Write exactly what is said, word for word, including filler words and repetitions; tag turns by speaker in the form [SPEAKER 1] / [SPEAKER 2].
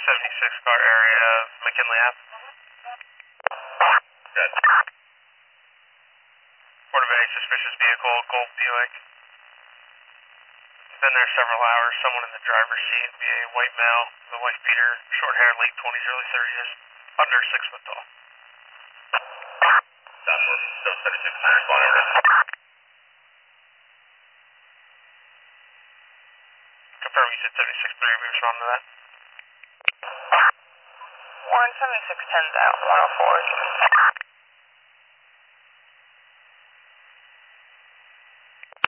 [SPEAKER 1] seventy-six car area, McKinley Ave.
[SPEAKER 2] Good.
[SPEAKER 1] Report of a suspicious vehicle, Gold Buick. Been there several hours. Someone in the driver's seat, be a white male, the wife beater, short hair, late twenties, early thirties, under six foot tall.
[SPEAKER 2] Joshua, still seventy-six nine, respond over.
[SPEAKER 1] Confirm you said seventy-six three, we respond to that.
[SPEAKER 3] Warren seventy-six ten's out, one oh four.